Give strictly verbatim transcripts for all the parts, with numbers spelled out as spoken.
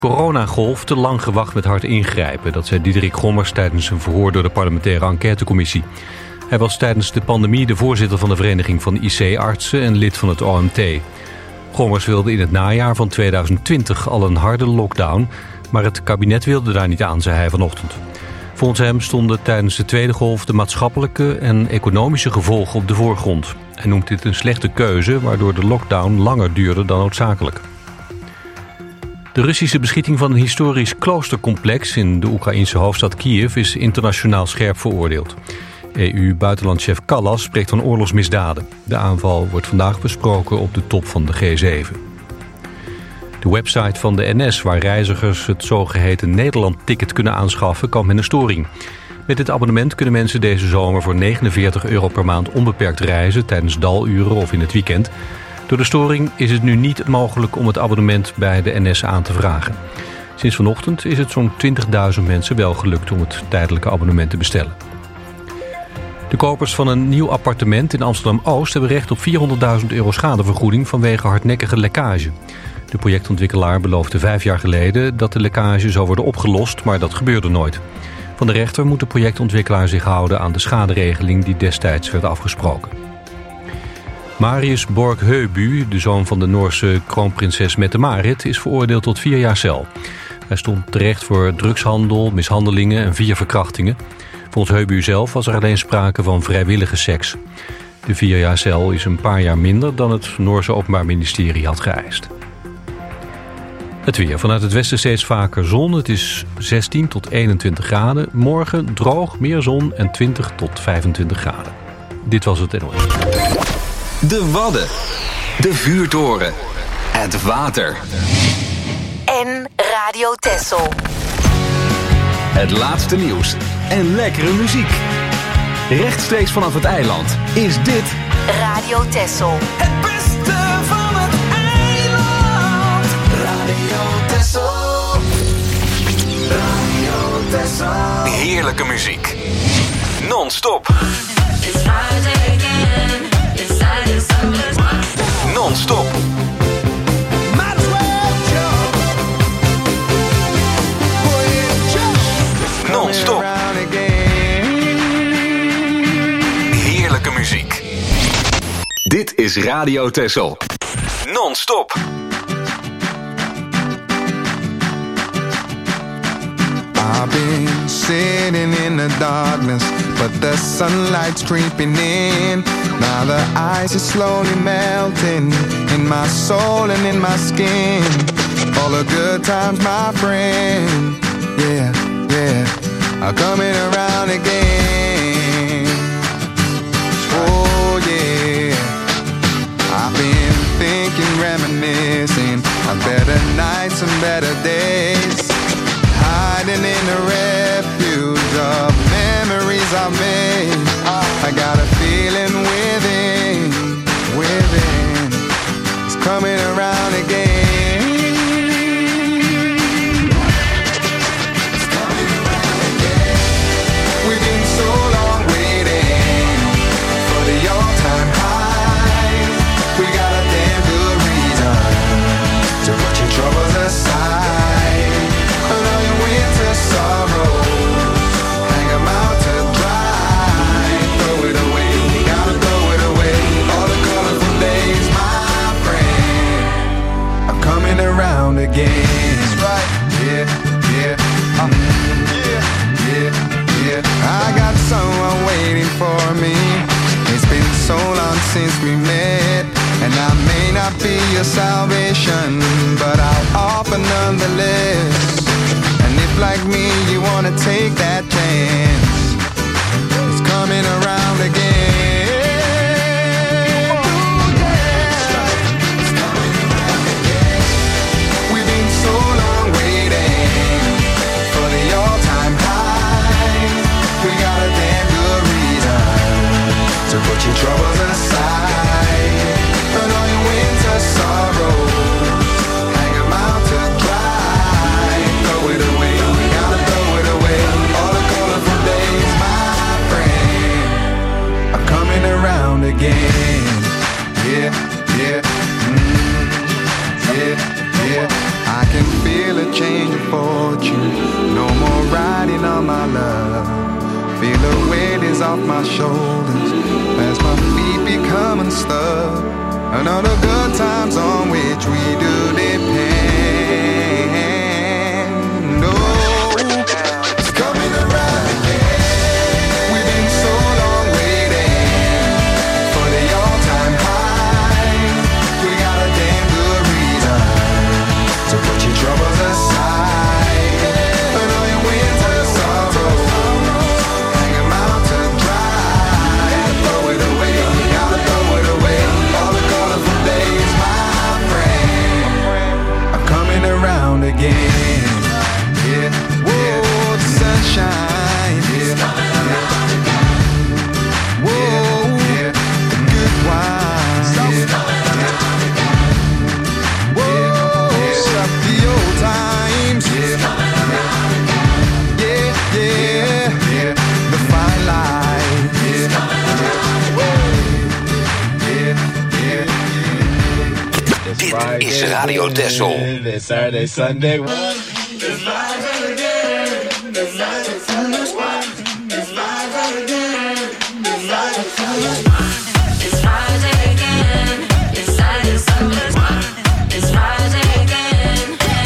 Coronagolf te lang gewacht met hard ingrijpen. Dat zei Diederik Gommers tijdens een verhoor door de parlementaire enquêtecommissie. Hij was tijdens de pandemie de voorzitter van de Vereniging van I C-artsen en lid van het O M T. Gommers wilde in het najaar van tweeduizend twintig al een harde lockdown, maar het kabinet wilde daar niet aan, zei hij vanochtend. Volgens hem stonden tijdens de tweede golf de maatschappelijke en economische gevolgen op de voorgrond. Hij noemt dit een slechte keuze, waardoor de lockdown langer duurde dan noodzakelijk. De Russische beschieting van een historisch kloostercomplex in de Oekraïnse hoofdstad Kiev is internationaal scherp veroordeeld. E U-buitenlandchef Kallas spreekt van oorlogsmisdaden. De aanval wordt vandaag besproken op de top van de G zeven. De website van de N S, waar reizigers het zogeheten Nederland-ticket kunnen aanschaffen, kampt met een storing. Met dit abonnement kunnen mensen deze zomer voor negenenveertig euro per maand onbeperkt reizen tijdens daluren of in het weekend. Door de storing is het nu niet mogelijk om het abonnement bij de N S aan te vragen. Sinds vanochtend is het zo'n twintigduizend mensen wel gelukt om het tijdelijke abonnement te bestellen. De kopers van een nieuw appartement in Amsterdam-Oost hebben recht op vierhonderdduizend euro schadevergoeding vanwege hardnekkige lekkage. De projectontwikkelaar beloofde vijf jaar geleden dat de lekkage zou worden opgelost, maar dat gebeurde nooit. Van de rechter moet de projectontwikkelaar zich houden aan de schaderegeling die destijds werd afgesproken. Marius Borg-Heubu, de zoon van de Noorse kroonprinses Mette-Marit, is veroordeeld tot vier jaar cel. Hij stond terecht voor drugshandel, mishandelingen en vier verkrachtingen. Volgens Heubu zelf was er alleen sprake van vrijwillige seks. De vier jaar cel is een paar jaar minder dan het Noorse Openbaar Ministerie had geëist. Het weer. Vanuit het westen steeds vaker zon. Het is zestien tot eenentwintig graden. Morgen droog, meer zon en twintig tot vijfentwintig graden. Dit was het N O S. De Wadden. De Vuurtoren. Het water. En Radio Texel. Het laatste nieuws en lekkere muziek. Rechtstreeks vanaf het eiland is dit Radio Texel. Het beste van het eiland. Radio Texel. Radio Texel. heerlijke muziek. Non-stop. Non-stop. Non-stop. Heerlijke muziek. Dit is Radio Texel. Non-stop. I've been sitting in the darkness, but the sunlight's creeping in. Now the ice is slowly melting in my soul and in my skin. All the good times, my friend, yeah, yeah, are coming around again. Oh yeah, I've been thinking, reminiscing on better nights and better days. Hiding in the refuge of memories I made. I got a feeling within, within, it's coming around again. It's coming around again. We've been so long waiting for the all-time high. We got a damn good reason to put your troubles aside. Sorrows, hang 'em out to dry. Throw it away, gotta throw it away. All the colorful days, my friend, are coming around again. That's right, yeah, yeah, uh, yeah, yeah, yeah. I got someone waiting for me. It's been so long since we met, and I may not be your salvation, but I'll offer nonetheless. Like me, you wanna take that chance. It's coming around again. Ooh, yeah. It's coming around again. We've been so long waiting for the all-time high. We got a damn good reason to put your troubles aside. And all your winter sorrows, hang 'em out to dry. Throw it away. fortune. No more riding on my love. Feel the weight is off my shoulders as my feet become unstuck. And all the good times on which we do depend. No, it's coming around again. We've been so long waiting for the all-time high. We got a damn good reason to put your troubles aside. And all your winter sorrows, hang 'em out to dry. Throw it away, you gotta throw it away. All the colorful days, my friend, are coming around again. Yeah, yeah, the sunshine, yeah, yeah. Whoa, yeah, the good wine, yeah, yeah. Whoa, stop the old times, yeah, yeah, yeah, yeah. The fine line, yeah, yeah, yeah, yeah. Dit is Radio Texel. This Saturday, Sunday. It's Friday again. It's Saturday, Sunday. It's Friday again.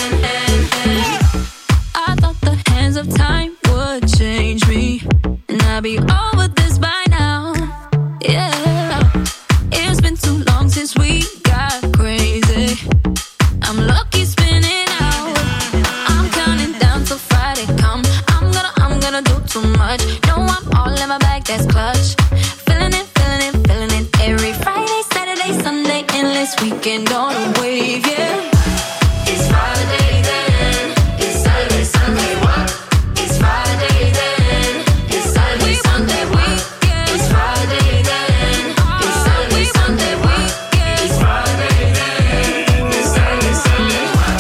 I thought the hands of time would change me, and I'd be over this by now. Yeah, it's been too long since we got crazy. I'm lucky spinning out. I'm counting down till Friday come. I'm gonna, I'm gonna do too much. No, I'm all in my bag, that's clutch. Feeling it, feeling it, feeling it. Every Friday, Saturday, Sunday, endless weekend on a wave, yeah. It's Friday then. It's Saturday, Sunday, what? It's Friday then. It's Saturday, Sunday, weekend. It's Friday then. It's Saturday, Sunday, weekend. It's Friday then. It's Saturday, Sunday, what?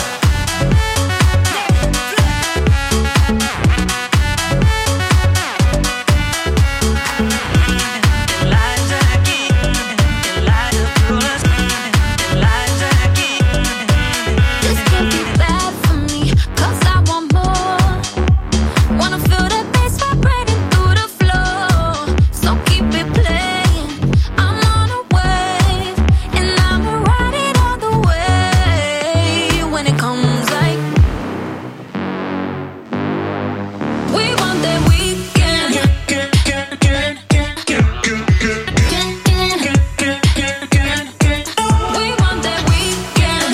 This can't be bad for me, 'cause I want more. Wanna feel that bass vibrating through the floor. So keep it playing. I'm on a wave, and I'ma ride it all the way. When it comes like we want that weekend. We want that weekend.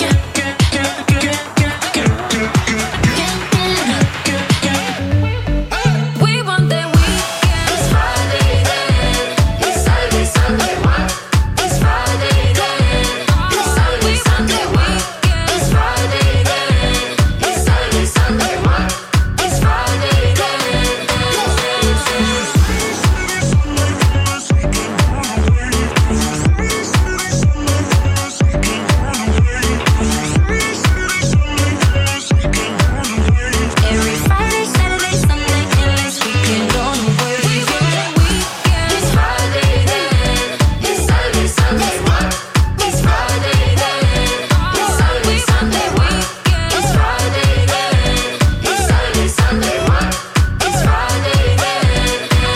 We want that weekend. It's Friday then. It's Saturday, Sunday, what? It's Friday then. It's Saturday, Sunday, weekend. It's Friday then. It's Saturday, Sunday, what? It's Friday then. Every Friday, Saturday, Sunday, endless weekend on the way. It's Friday then. It's Saturday, Sunday, what? It's Friday then. It's Saturday, Sunday, weekend. It's Friday then. It's Saturday, Sunday, what? It's Friday then.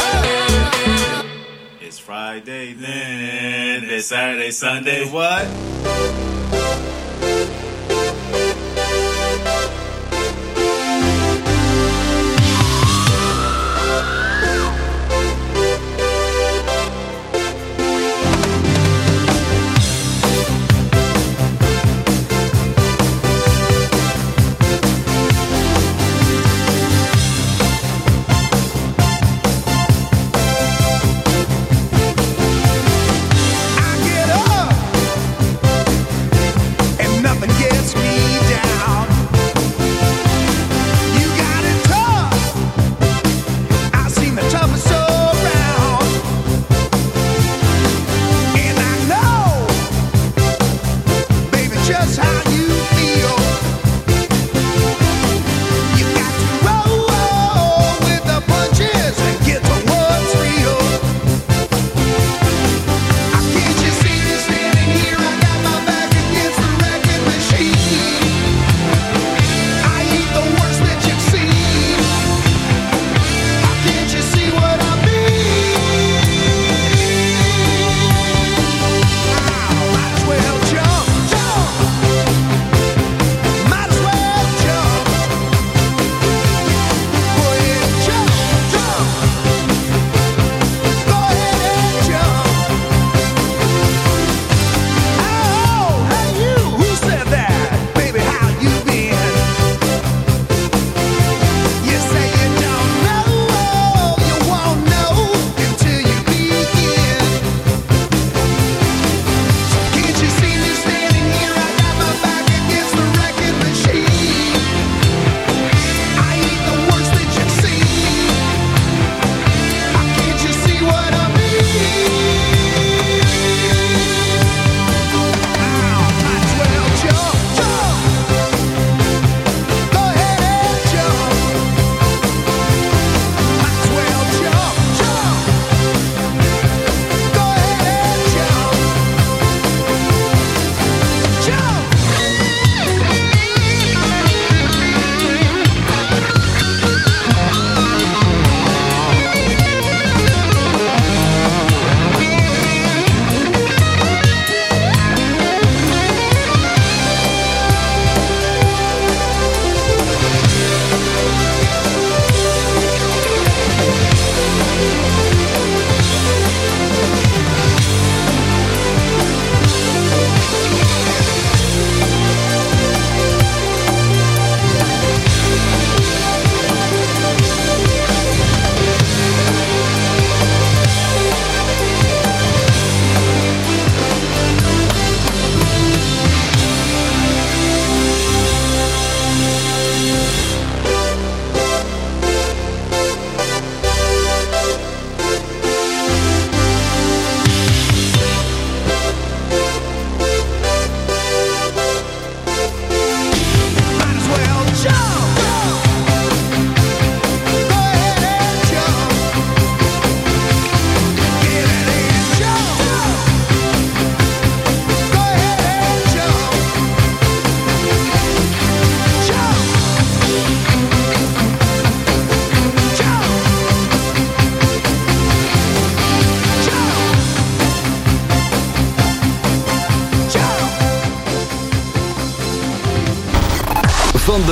It's Friday then. It's Saturday, Sunday. What? I get up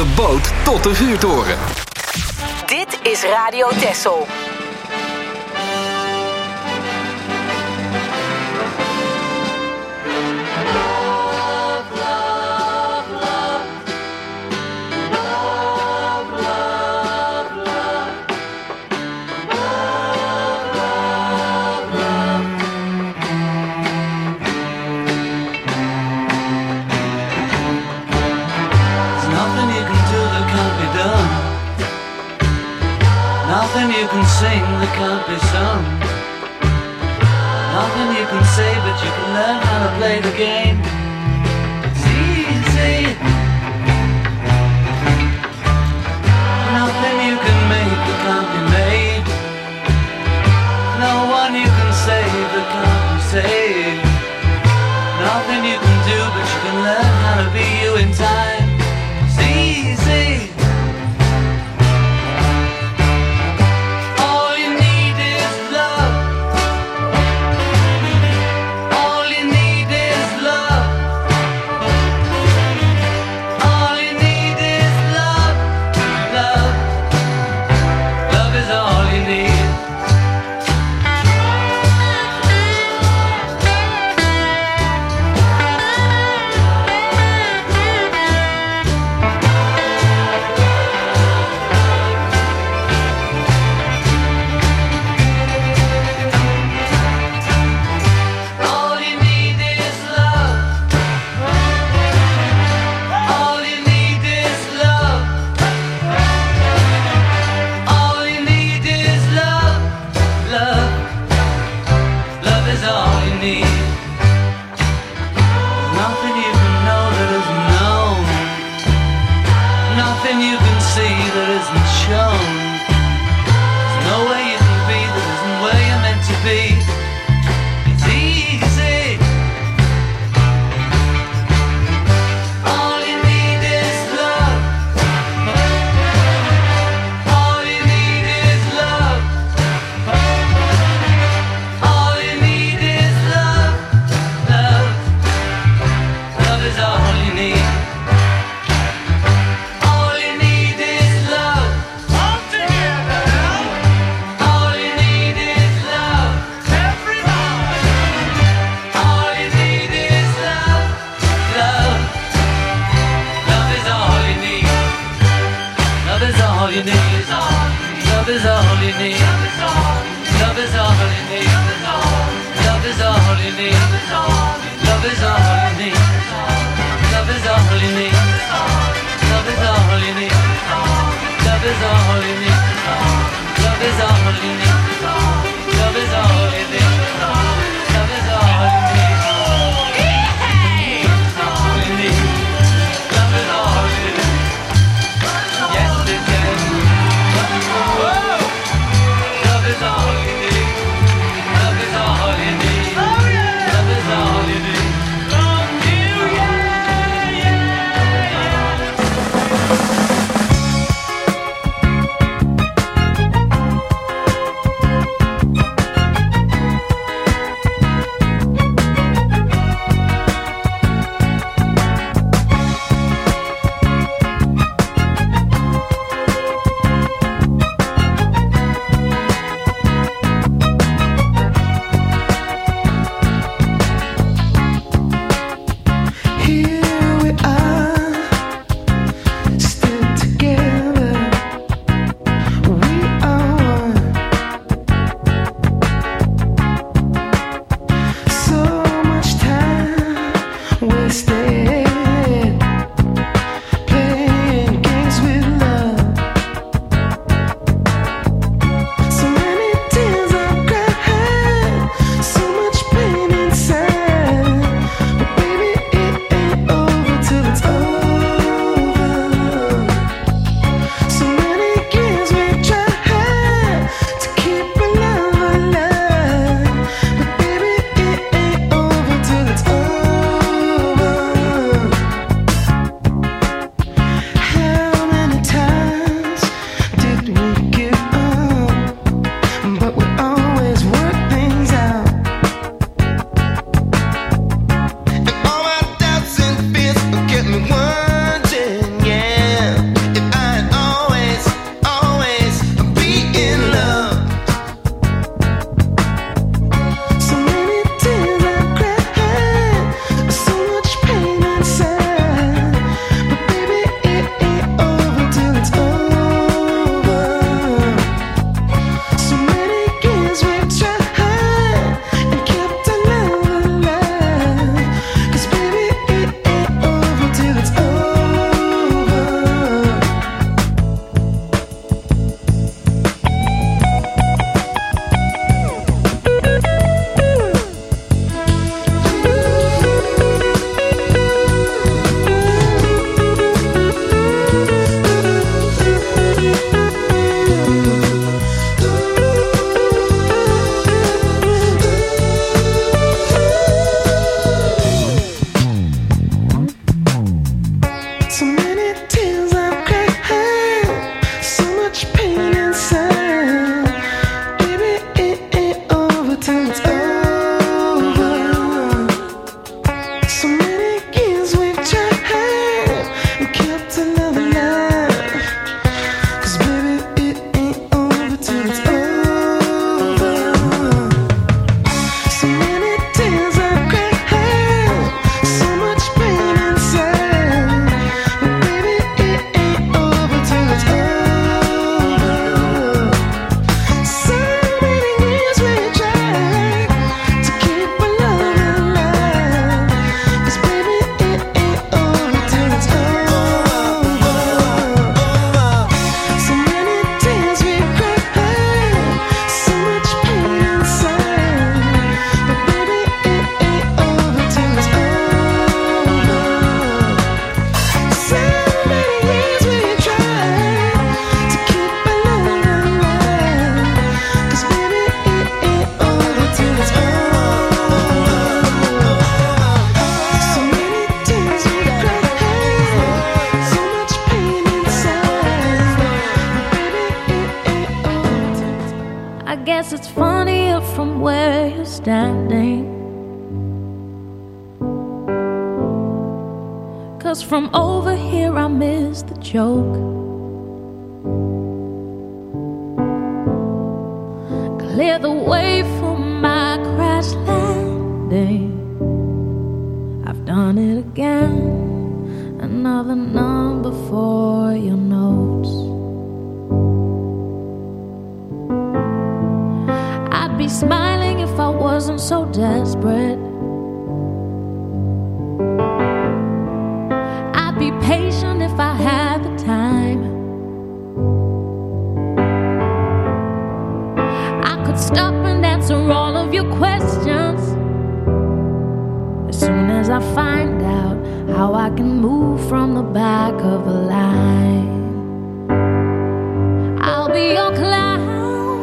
de boot tot de vuurtoren. Dit is Radio Texel. Nothing you can sing that can't be sung. Nothing you can say, but you can learn how to play the game. It's easy. Nothing you can make that can't be made. No one you can save that can't be saved. Nothing you can do, but you can learn how to be you in time. It's easy. guess it's funnier from where you're standing. 'Cause from over here I miss the joke. Clear the way for my crash landing. I've done it again. Another number for your notes. I'd be smiling if I wasn't so desperate. I'd be patient if I had the time. I could stop and answer all of your questions as soon as I find out how I can move from the back of the line. I'll be your clown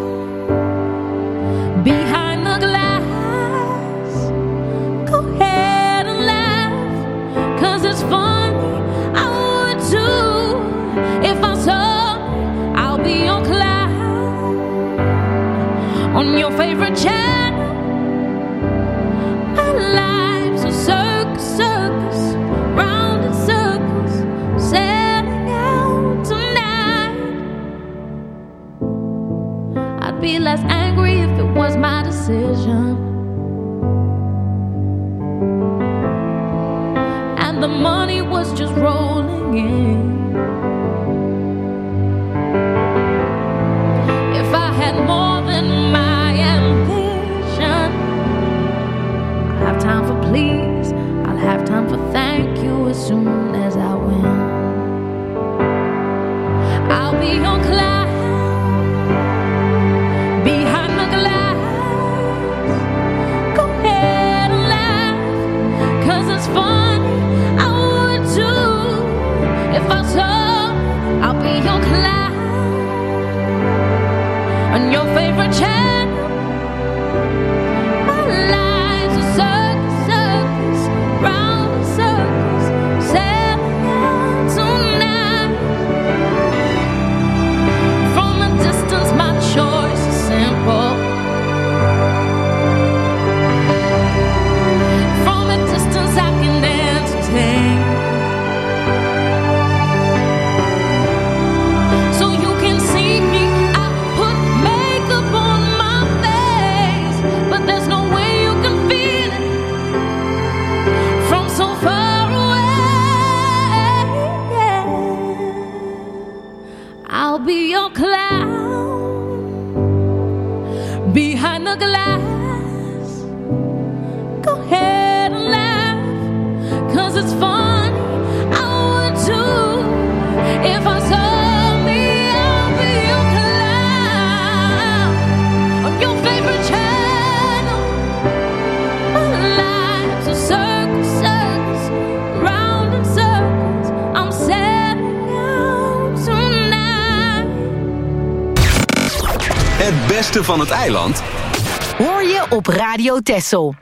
behind the glass. Go ahead and laugh, 'cause it's funny, I would too. If I saw, I'll be your clown on your favorite channel. My life's a circus, circus, round in circles, setting out tonight. I'd be less angry if it was my decision, and the money was just rolling in. If I had more than my ambition, I'll have time for please, I'll have time for thank you as soon as I win. I'll be your clown behind the glass. Go ahead and laugh, 'cause it's funny, I would too. If I saw, I'll be your clown on your favorite channel. My life's a circus, circus, round in circles, sailing out tonight. From a distance, my choice is simple. From a distance, I can entertain. So you can see me, I put makeup on my face, but there's no way you can feel it from so far away. I'll be your clown behind the glass. Go ahead and laugh, 'cause it's funny, I would too. If I saw me, I'll be your clown on your favorite channel. My life's a circus, circus, round in circles, I'm setting out tonight. Het beste van het eiland Hoor je op Radio Texel.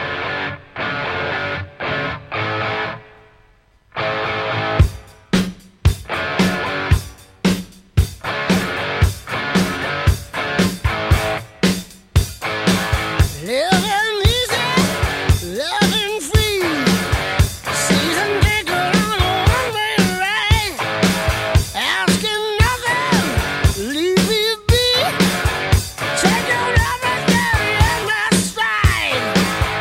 Living easy, living free. Season ticket on a one-way ride. Asking nothing, leave me be. Take your everything in my stride.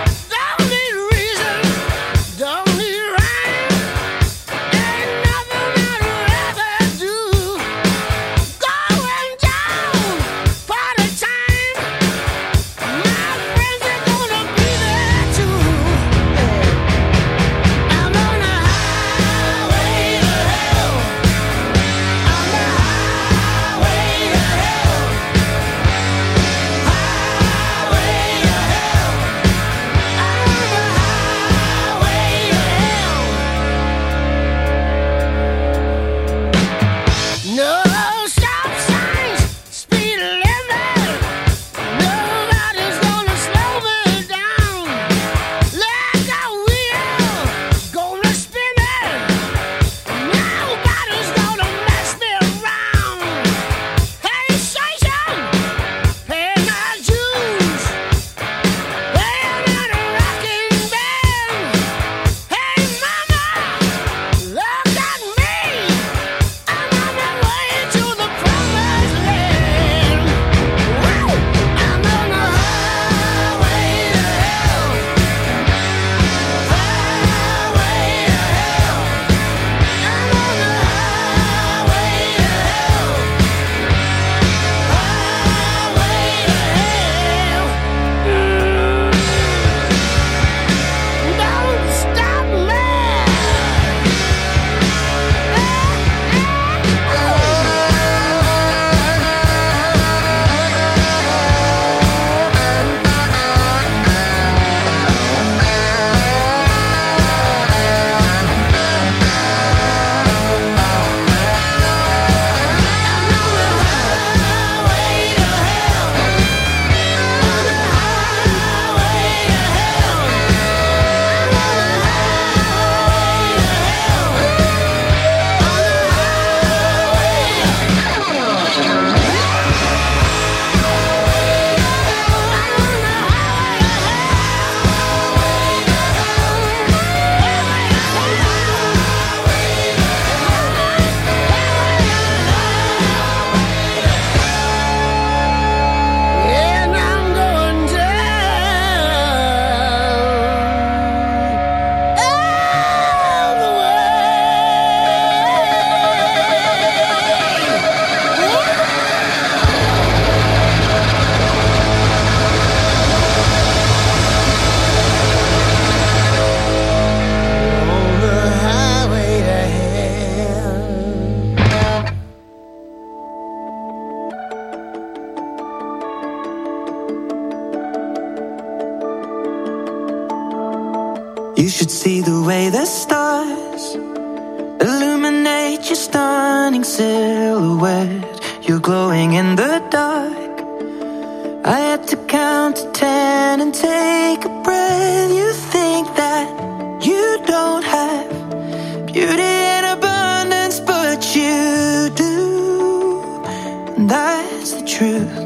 You should see the way the stars illuminate your stunning silhouette. You're glowing in the dark. I had to count to ten and take a breath. You think that you don't have beauty in abundance, but you do, and that's the truth.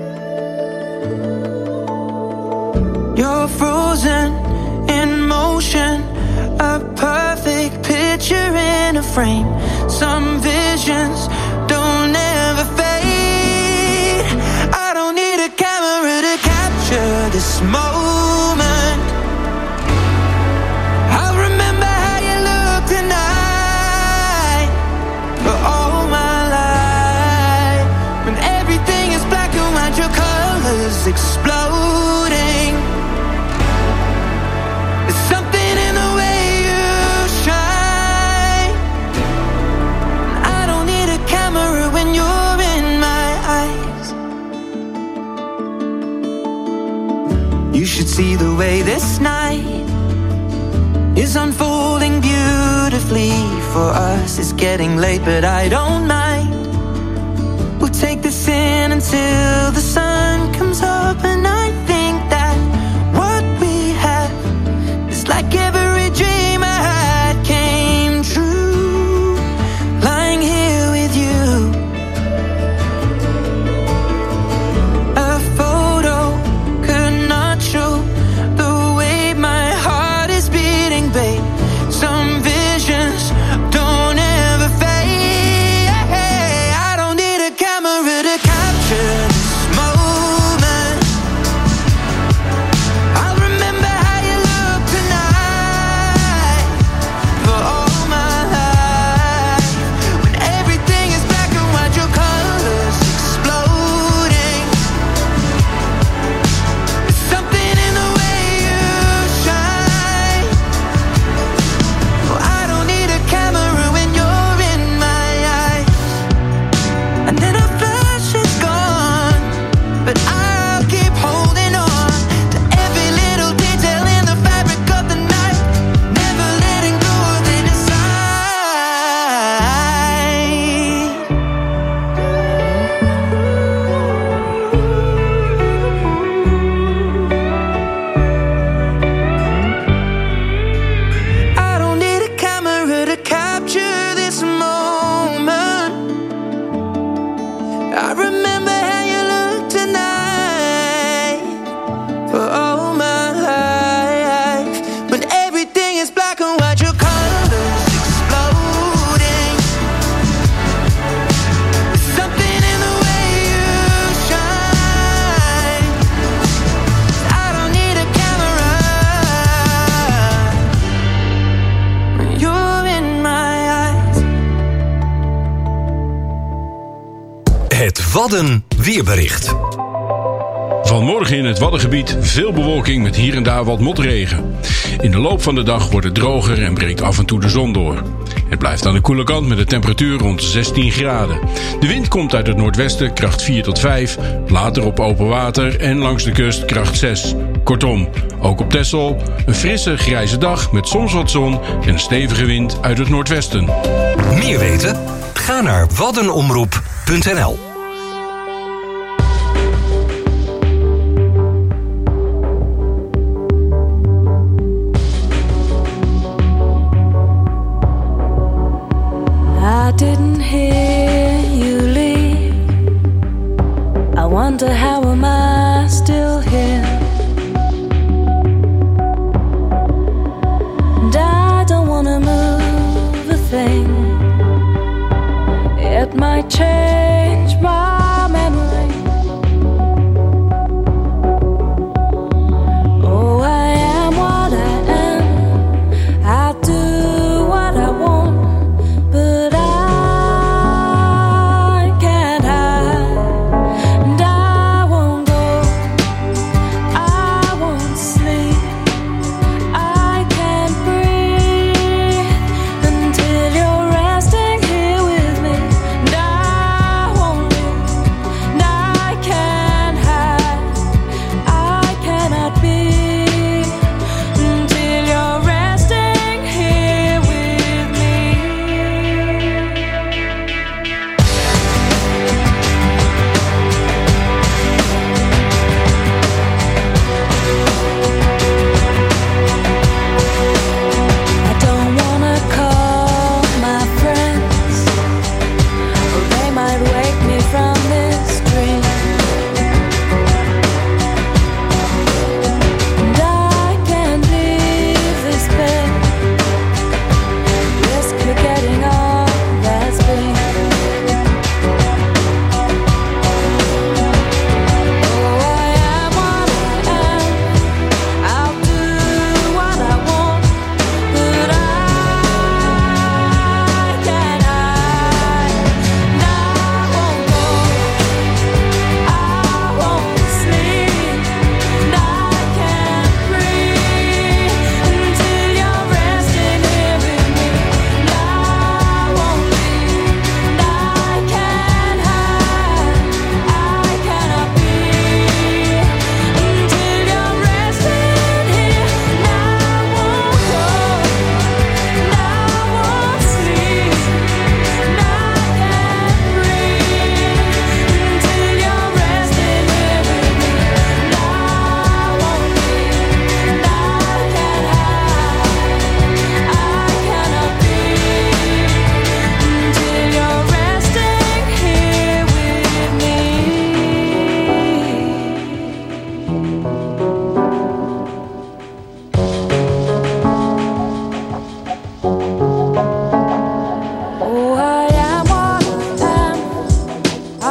You're frozen in motion, a perfect picture in a frame. Some visions don't ever fade. I don't need a camera to capture this moment. I'll remember how you look tonight for all my life. When everything is black and white, your colors exploding. There's something in the way you shine. I don't need a camera when you're in my eyes. You should see the way this night is unfolding beautifully for us. It's getting late, but I don't mind. We'll take this in until the sun comes up, and I think that what we have is like every dream I had came true. Lying here with you, a photo could not show the way my heart is beating, babe. Some visions don't ever fade. I don't need a camera to capture this moment. I'll remember how you look tonight for all my life. When everything is black and white, your colors exploding. There's something in the way you shine. Oh, I don't need a camera when you're in my eyes. And then a flash is gone, but I'll keep holding on to every little detail in the fabric of the night, never letting go of it inside. I don't need a camera to capture this moment. I remember how you look tonight for all my life. When everything is black and white, your colors exploding. There's something in the way you shine. I don't need a camera when you're in my eyes. Het Wadden weerbericht. Vanmorgen in het Waddengebied veel bewolking met hier en daar wat motregen. In de loop van de dag wordt het droger en breekt af en toe de zon door. Het blijft aan de koele kant met een temperatuur rond zestien graden. De wind komt uit het noordwesten, kracht vier tot vijf. Later op open water en langs de kust kracht zes. Kortom, ook op Texel een frisse grijze dag met soms wat zon en een stevige wind uit het noordwesten. Meer weten? Ga naar waddenomroep punt n l. I didn't hear you leave. I wonder how am I still here? And I don't wanna move a thing. It might change my memory. Oh, I am what I am. I do what I want. But I can't hide, and I won't go, I won't sleep, I can't breathe until you're resting here with me. And I won't leave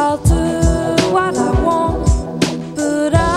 I'll do what I want, but I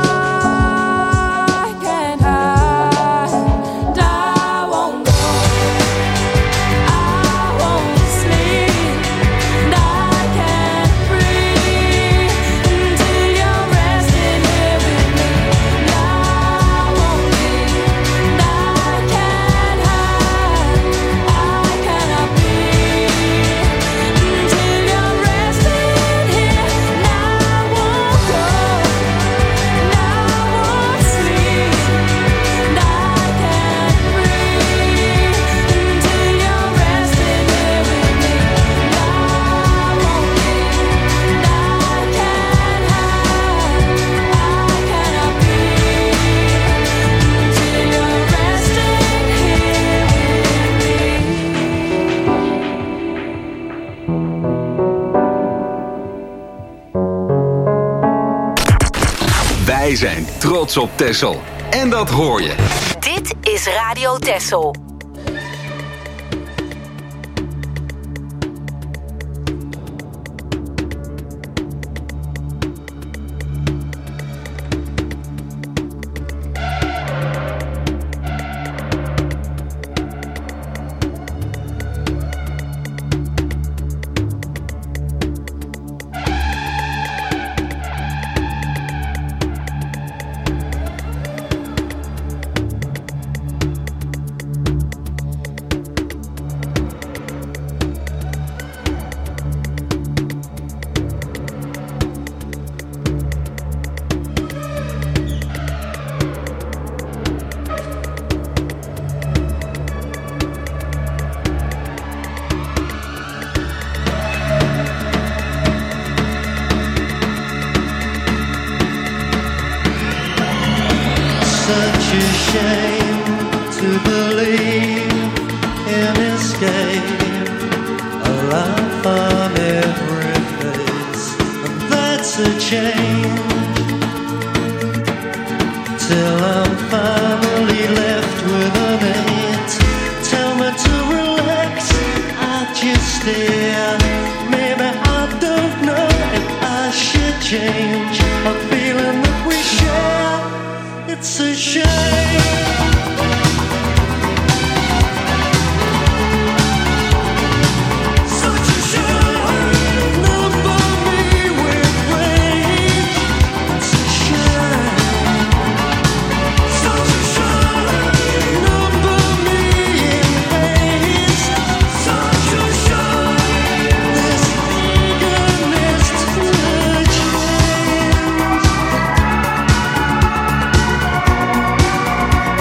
can't hide. I won't go, I won't sleep, and I can't breathe until you're resting here with me. And I won't leave, and I can't hide, I cannot breathe until you're resting here. And I won't go, and I won't sleep, and I can't breathe until you're resting here with me. And I won't leave, and I can't hide, I cannot breathe until you're resting Wij zijn trots op Texel. En dat hoor je. Dit is Radio Texel. Such a shame to believe in escape, a laugh on every face, and that's a change. Till I'm finally left with a mate. Tell me to relax, I just stare. Maybe I don't know if I should change. A feeling that we share, it's a shame. Such a shame. Number me with rage. It's a shame. Such a shame. Number me in haste. Such a shame. This eagerness to change.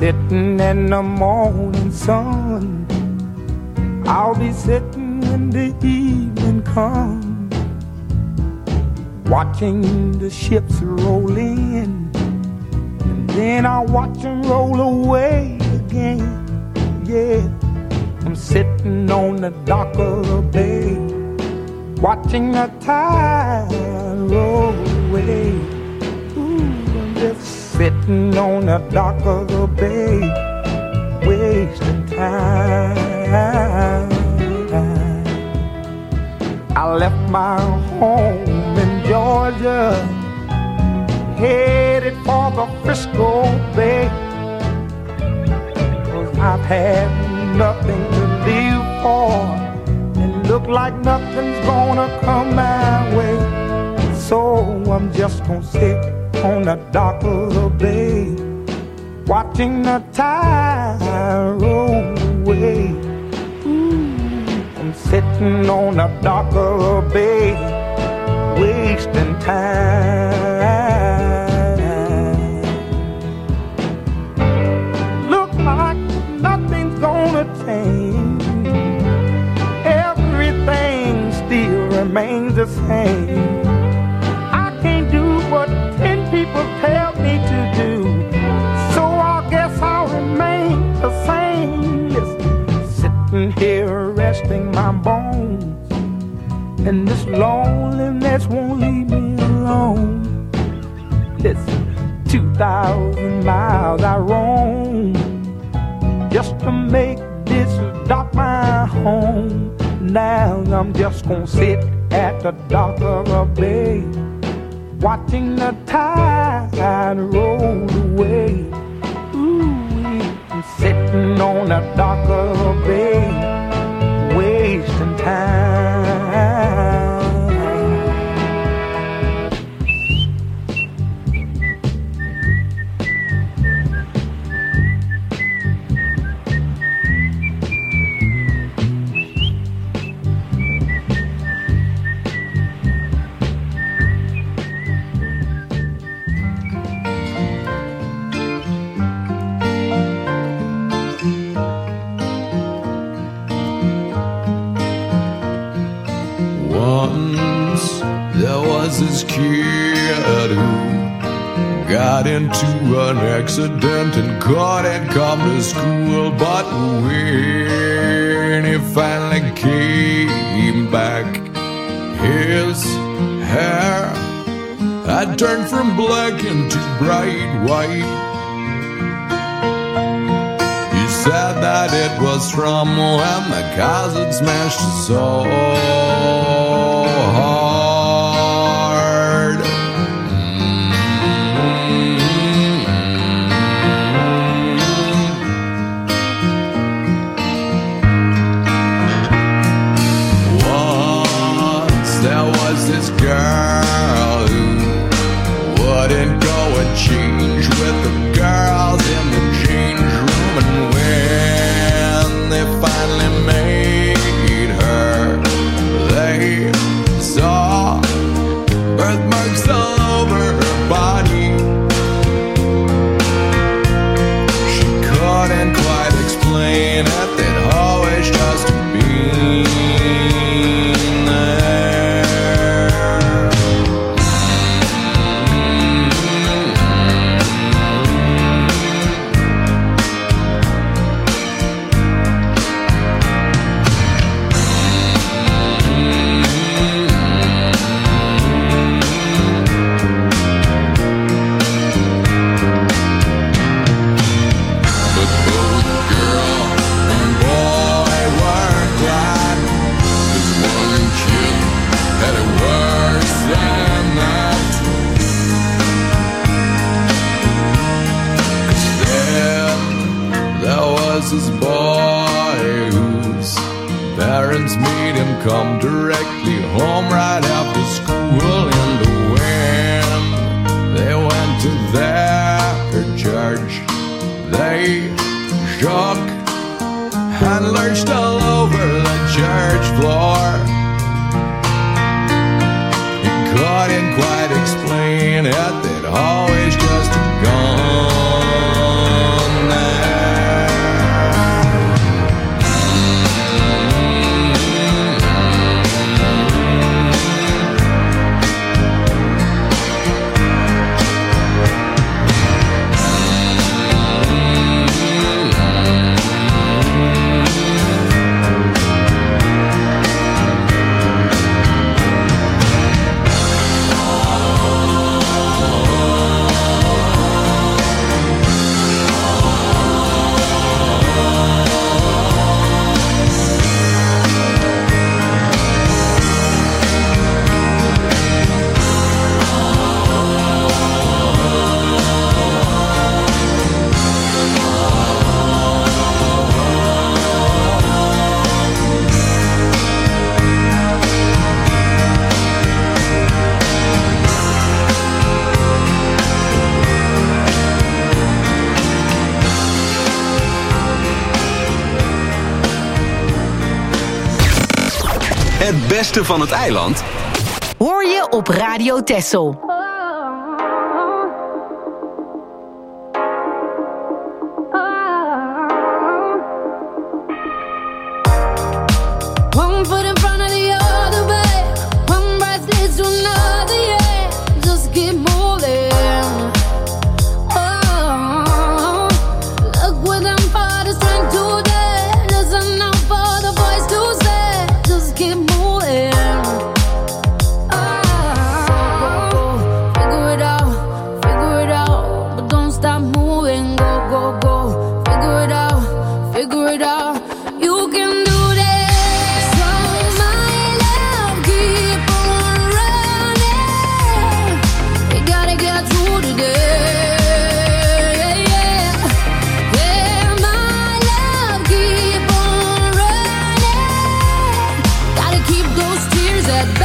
sitting in the morning sun. I'll be sitting when the evening comes, watching the ships roll in, and then I'll watch them roll away again. Yeah, I'm sitting on the dock of the bay, watching the tide roll away. Ooh, I'm just sitting on the dock of the bay, wasting time. I left my home in Georgia, headed for the Frisco Bay, 'cause I've had nothing to live for, and look like nothing's gonna come my way. So I'm just gonna sit on the dock of the bay, watching the tide roll away. Ooh, I'm sitting on the dock of the bay, wasting time. Look like nothing's gonna change, everything still remains the same. I can't do what ten people tell me to do, so I guess I'll remain the same. Listen, sitting here resting my bones, and this loneliness won't leave me alone. Listen, two thousand miles I roam just to make this dock my home. Now I'm just gonna sit at the dock of a bay, watching the tide roll away. Ooh, I'm sitting on the dock of a bay, wasting time. Once there was this kid who got into an accident and couldn't come to school. But when he finally came back, his hair had turned from black into bright white. He said that it was from when the cars had smashed his soul hard. Once there was this girl who wouldn't go and change with the girls in the change room, and when they finally made her, they saw birthmarks all over her body. She couldn't quite explain it, they'd always just been there. This boy whose parents made him come directly home right after school, and when they went to their church, they shook and lurched all over the church floor. He couldn't quite explain it, they'd always just gone there. Het beste van het eiland hoor je op Radio Texel. One foot in front of the other way. One breath leads to another, yeah. Just keep moving. Oh, look what I'm for the strength today. Listen now for the voice to say. Just keep moving. Oh, figure it out, figure it out, but don't stop moving. Go, go, go. Figure it out, figure it out. You can do this. So my love, keep on running. You gotta get through today. Yeah, yeah, my love, keep on running. Gotta keep those tears at bay.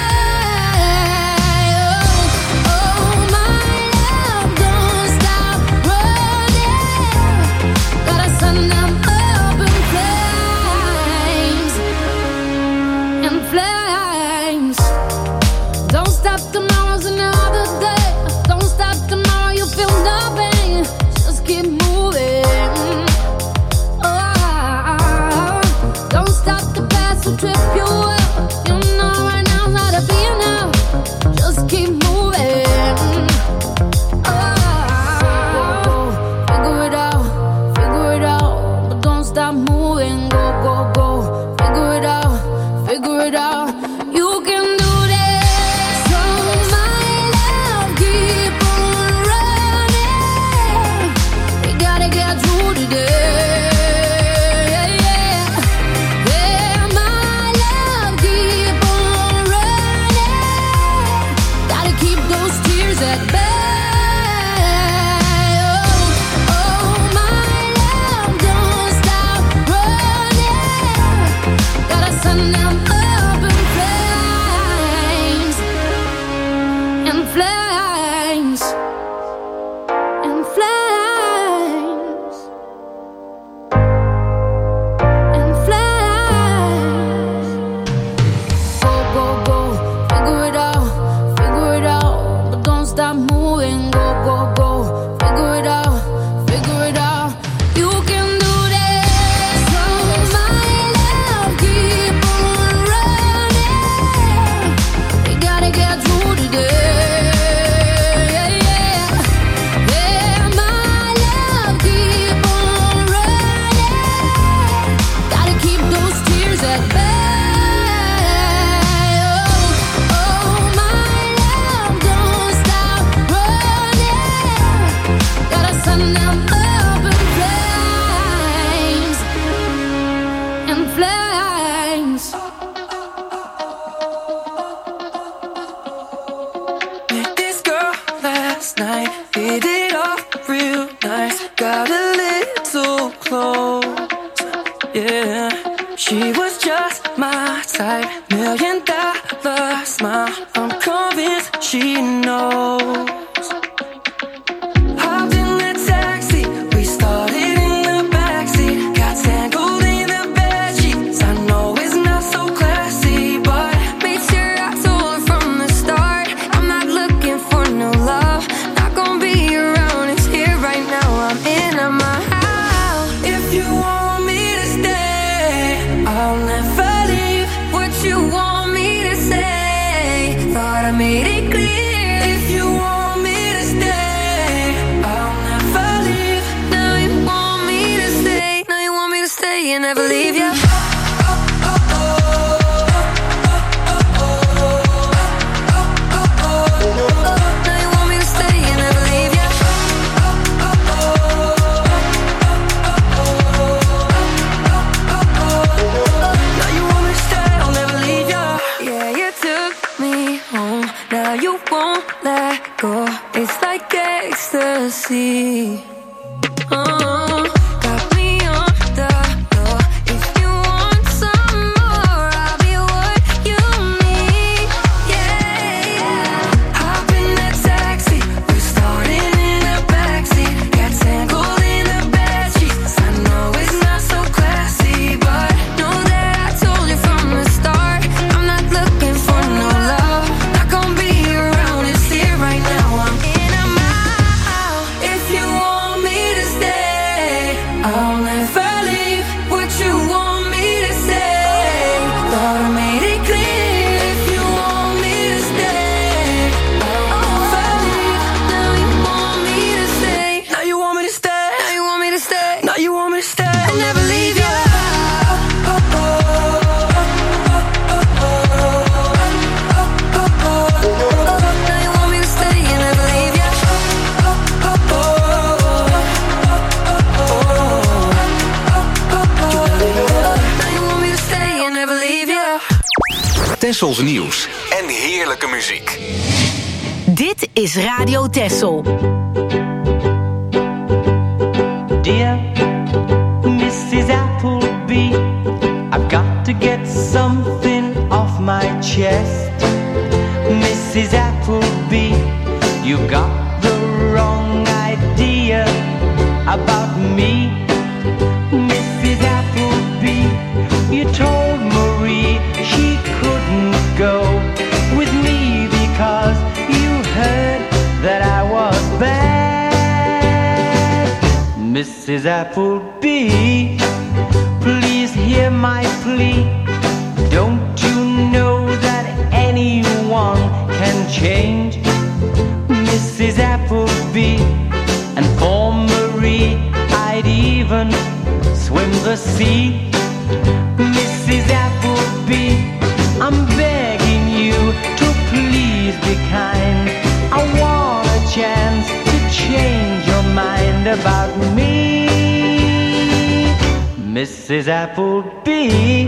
Oh, oh, my love, don't stop running. Gotta send them up in flames, in flames. Don't stop, tomorrow's another day. Don't stop, tomorrow you feel nothing. Just keep moving. Oh, don't stop, the past will trip you up. You know right now's not a be now. Just keep moving. Oh, figure it out, figure it out, but don't stop moving. Go, go, go. Figure it out, figure it out. You can do this. So my love, keep on running. You gotta get through today. Yeah, yeah, yeah, my love, keep on running. Gotta keep those tears at bay. Oh, oh, my love, don't stop running. Gotta send them up in flames, in flames, in flames, in flames. Go, go, go, figure it out, figure it out, but don't stop moving. Go, go, go, figure it out, figure it out. You can do this. So my love, keep on running. You gotta get through today. Yeah, yeah, yeah, my love, keep on running. Gotta keep those tears at bay. Oh, oh, my love, don't stop running. Gotta send them up in flames, in flames. Met this girl last night, hit it off real nice. Got a little close, yeah. She was just my type, million dollar smile. I'm convinced she knows. Hopped in the taxi, we started in the backseat. Got tangled in the bedsheets. I know it's not so classy, but made sure I told her from the start, I'm not looking for no love. Not gonna be around, it's here right now. I'm in my house. If you want me to stay, I'll never leave. What you want me to say? Thought I made it clear. If you want me to stay, I'll never leave. Now you want me to stay. Now you want me to stay and never leave you. Now you want me to stay and never leave you. Now you want me to stay, I'll never leave you. Yeah, you took me home. Now you won't let go. It's like ecstasy. Oh, got me on the floor. If you want some more, I'll be what you need. Yeah, yeah. Hop in that taxi, we started in the backseat. Got tangled in the bedsheets. I know it's not so classy, but know that I told you from the start, I'm Tessels nieuws en heerlijke muziek. Dit is Radio Tessel. Dear Missus Appleby, I've got to get something off my chest. Missus Appleby, you got the wrong idea about me. Missus Appleby, you told Marie she couldn't go with me because you heard that I was bad. Missus Appleby, please hear my plea. Don't you know that anyone can change? Missus Appleby, and for Marie I'd even swim the sea. Missus Appleby, I'm begging you to please be kind. I want a chance to change your mind about me. Missus Appleby,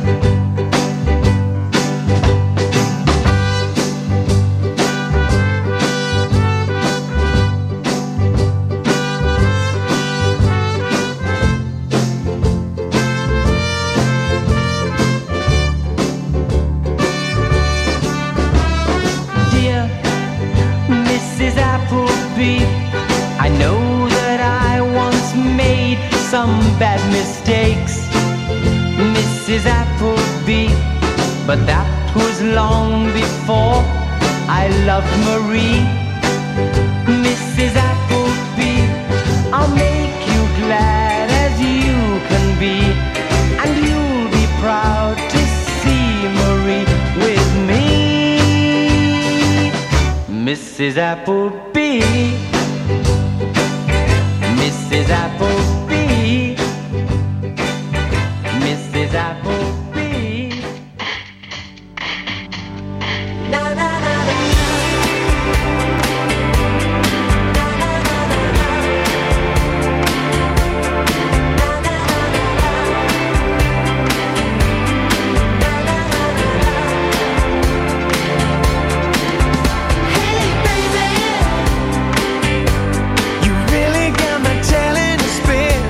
I know that I once made some bad mistakes, Missus Appleby, but that was long before I loved Marie. Missus Appleby, I'll make you glad as you can be, and you'll be proud to see Marie with me. Missus Appleby, Missus Appleby, Missus Appleby. Na na na na. Hey baby, you really got me telling a spin.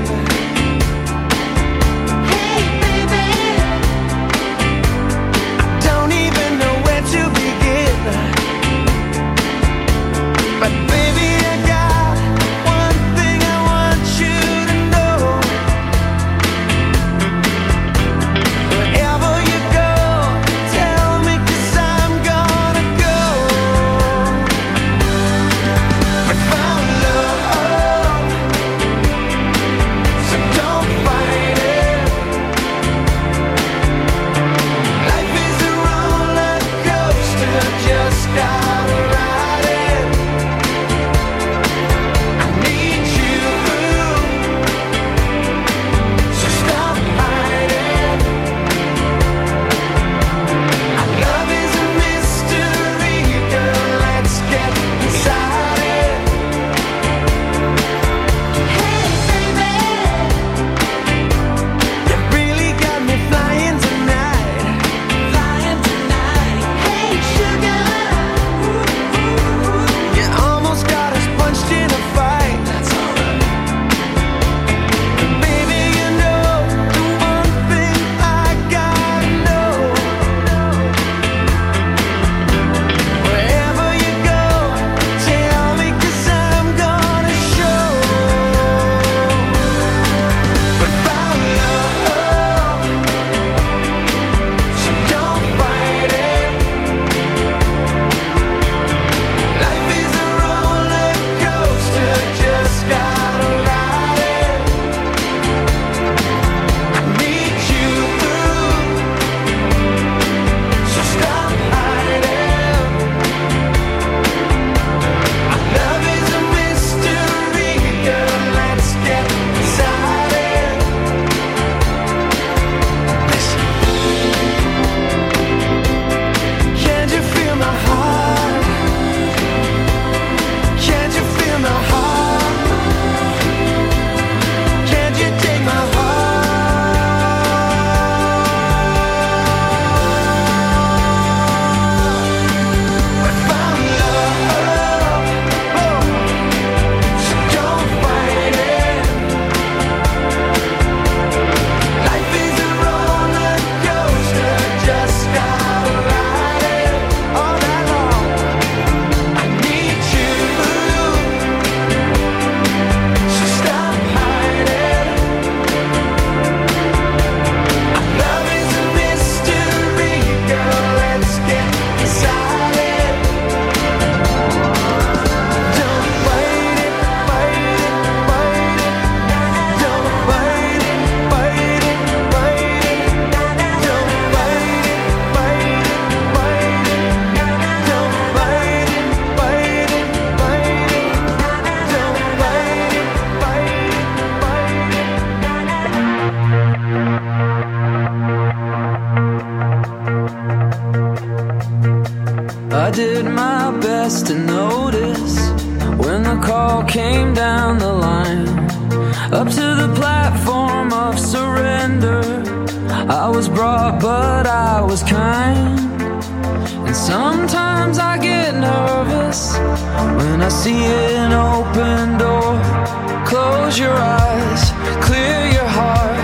my best to notice when the call came down the line, up to the platform of surrender. I was brought, but I was kind. And sometimes I get nervous when I see an open door. Close your eyes, clear your heart.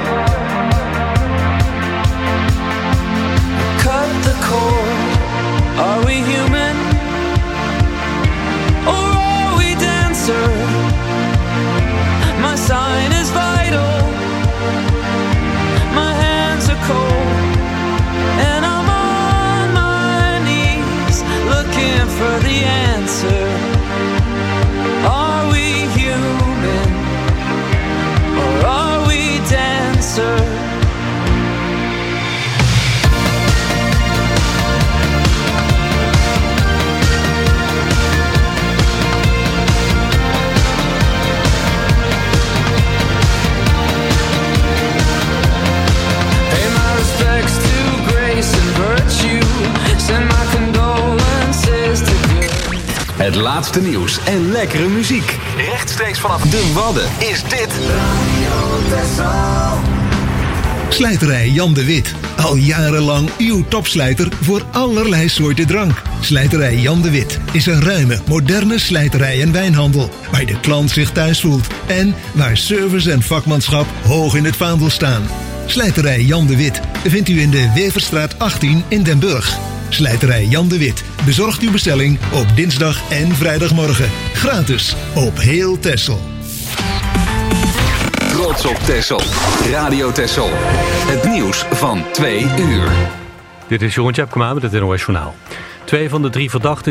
Cut the cord. Are we human? Or are we dancer? My sign is vital. My hands are cold. And I'm on my knees looking for the answer. Are we human? Or are we dancer? Send my condolences to good. Het laatste nieuws en lekkere muziek. Rechtstreeks vanaf de Wadden is dit Slijterij Jan de Wit. Al jarenlang uw topslijter voor allerlei soorten drank. Slijterij Jan de Wit is een ruime, moderne slijterij en wijnhandel, waar de klant zich thuis voelt en waar service en vakmanschap hoog in het vaandel staan. Slijterij Jan de Wit vindt u in de Weverstraat achttien in Den Burg. Slijterij Jan de Wit bezorgt uw bestelling op dinsdag en vrijdagmorgen. Gratis op heel Texel. Trots op Texel. Radio Texel. Het nieuws van twee uur. Dit is Jeroen Tjepkema met het N O S Journaal. Twee van de drie verdachten